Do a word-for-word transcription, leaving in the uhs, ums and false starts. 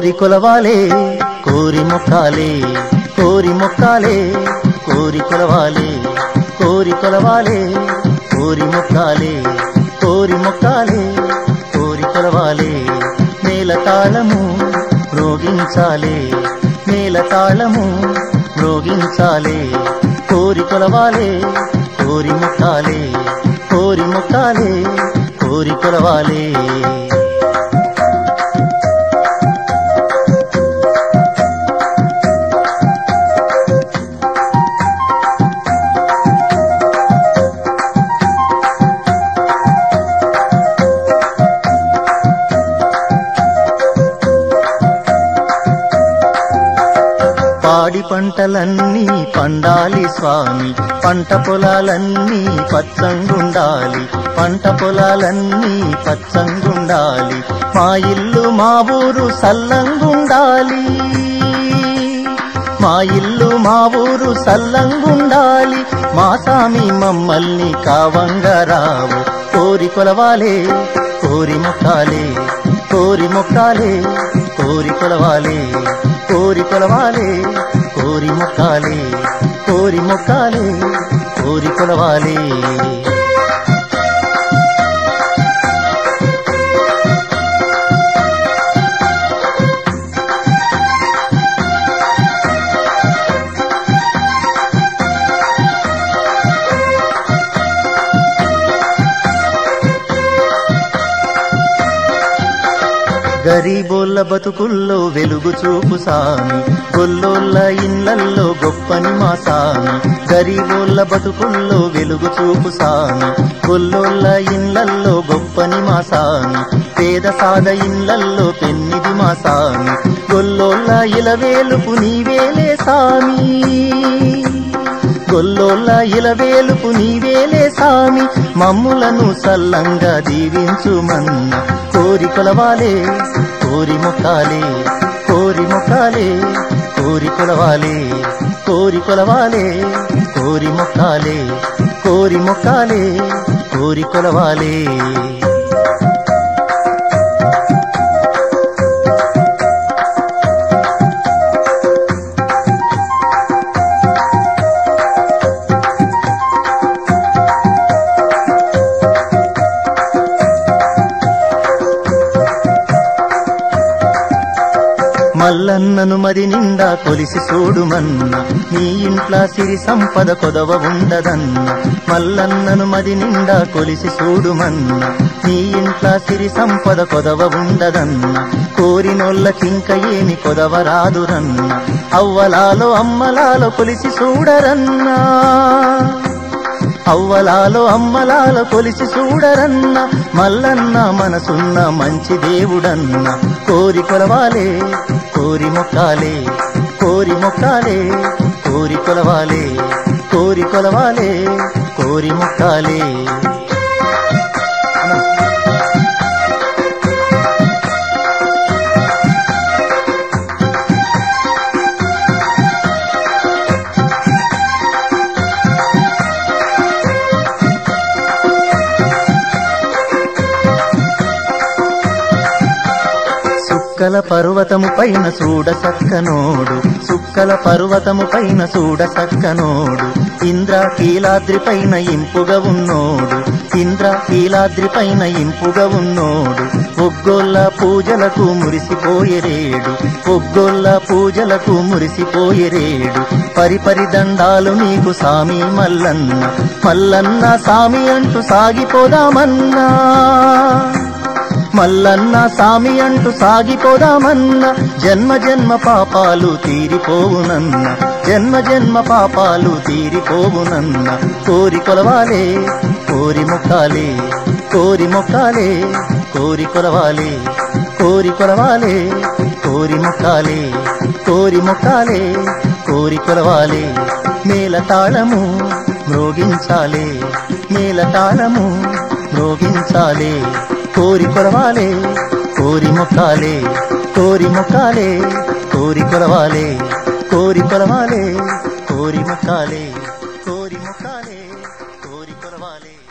కోరి కొలవాలే కోరి మొక్కాలే కోరి మొక్కాలే కోరి కొలవాలే కోరి కొలవాలే కోరి మొక్కాలే కోరి మొక్కాలే కోరి కొలవాలే మేల తాళము మ్రోగించాలే మేల తాళము మ్రోగించాలే కోరి కొలవాలే కోరి మొక్కాలే కోరి మొక్కాలే కోరి కొలవాలే పాడి పంటలన్నీ పండాలి స్వామి పంట పొలాలన్నీ పచ్చంగుండాలి పంట పొలాలన్నీ పచ్చంగుండాలి మా ఇల్లు మా ఊరు సల్లంగుండాలి మా ఇల్లు మా ఊరు సల్లంగుండాలి మా సామి మమ్మల్ని కావంగరావు కోరి కొలవాలే కోరి మొక్కాలే కోరి మొక్కాలే కోరి కొలవాలే కోరి కొలవాలే కోరి మొక్కాలే కోరి మొక్కాలే కోరి కొలవాలే గరీబోళ్ళ బతుకుల్లో వెలుగు చూపు సామి గొల్లోళ్ళ ఇళ్ళల్లో గొప్పని మా సామి గరీబోళ్ళ బతుకుల్లో వెలుగు చూపు సామి గొల్లోళ్ళ ఇళ్ళల్లో గొప్పని మా సామి పేద సాద ఇళ్ళల్లో పెన్నిది మా సామి గొల్లోళ్ళ ఇలవేలుపు నీవేలే సామి గొల్లోళ్ళ ఇలవేలుపు నీవేలే సామి మమ్ములను సల్లంగా దీవించుమన్న కోరి కొలవాలే కోరి మొక్కాలే కోరి మొక్కాలే కోరి కొలవాలే కోరి కొలవాలే కోరి మొక్కాలే కోరి మొక్కాలే కోరి కొలవాలే మల్లన్నను మరి నిండా కొలిసి చూడుమన్న నీ ఇంట్లా సిరి సంపద కొదవ ఉండదన్న మల్లన్నను మరి నిండా కొలిసి చూడుమన్న నీ ఇంట్లా సిరి సంపద కొదవ ఉండదన్న కోరినోళ్ళకింక ఏమి కొదవ రాదురన్న అవ్వలాలో అమ్మలాలో కొలిసి చూడరన్నా అవ్వలాలో అమ్మలాలో కొలిసి చూడరన్న మల్లన్న మనసున్న మంచి దేవుడన్న కోరి కొలవాలే కోరి మొక్కాలే కోరి మొక్కాలే కోరి కొలవాలే కోరి కొలవాలే కోరి మొక్కాలే సుక్కల పర్వతము పైన చూడ సక్కనోడు సుక్కల పర్వతము పైన చూడ సక్కనోడు ఇంద్ర కీలాద్రి పైన ఇంపుగా ఉన్నోడు ఇంద్ర కీలాద్రి పైన ఇంపుగా ఉన్నోడు ఒగ్గోళ్ళ పూజలకు మురిసిపోయేరేడు ఒగ్గోళ్ళ పూజలకు మురిసిపోయేరేడు పరిపరి దండాలు నీకు సామి మల్లన్న మల్లన్న సామి అంటూ సాగిపోదామన్నా మల్లన్న సామి అంటూ సాగిపోదామన్న జన్మ జన్మ పాపాలు తీరిపోవునన్న జన్మ జన్మ పాపాలు తీరిపోవునన్న కోరి కొలవాలే కోరి మొక్కాలే కోరి మొక్కాలే కోరి కొలవాలే కోరి కొలవాలే కోరి మొక్కాలే కోరి మొక్కాలే కోరి కొలవాలే మేల తాళము మ్రోగించాలే మేల తాళము మ్రోగించాలే కోరి కొలవాలే కోరి మొక్కాలే కోరి మొక్కాలే కోరి కొలవాలే కోరి కొలవాలే కోరి మొక్కాలే కోరి మొక్కాలే కోరి కొలవాలే